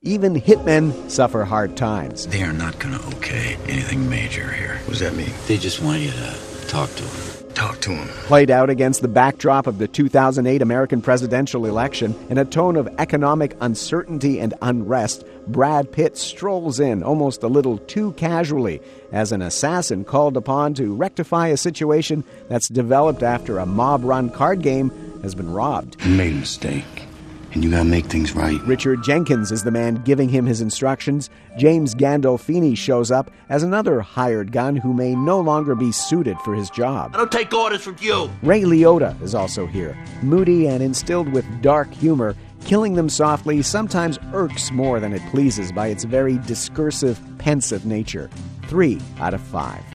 Even hitmen suffer hard times. They are not going to okay anything major here. What does that mean? They just want you to talk to them. Talk to him. Played out against the backdrop of the 2008 American presidential election in a tone of economic uncertainty and unrest, Brad Pitt strolls in almost a little too casually as an assassin called upon to rectify a situation that's developed after a mob-run card game has been robbed. You made a mistake, and you gotta make things right. Richard Jenkins is the man giving him his instructions. James Gandolfini shows up as another hired gun who may no longer be suited for his job. I don't take orders from you. Ray Liotta is also here. Moody and instilled with dark humor, Killing Them Softly sometimes irks more than it pleases by its very discursive, pensive nature. 3 out of 5.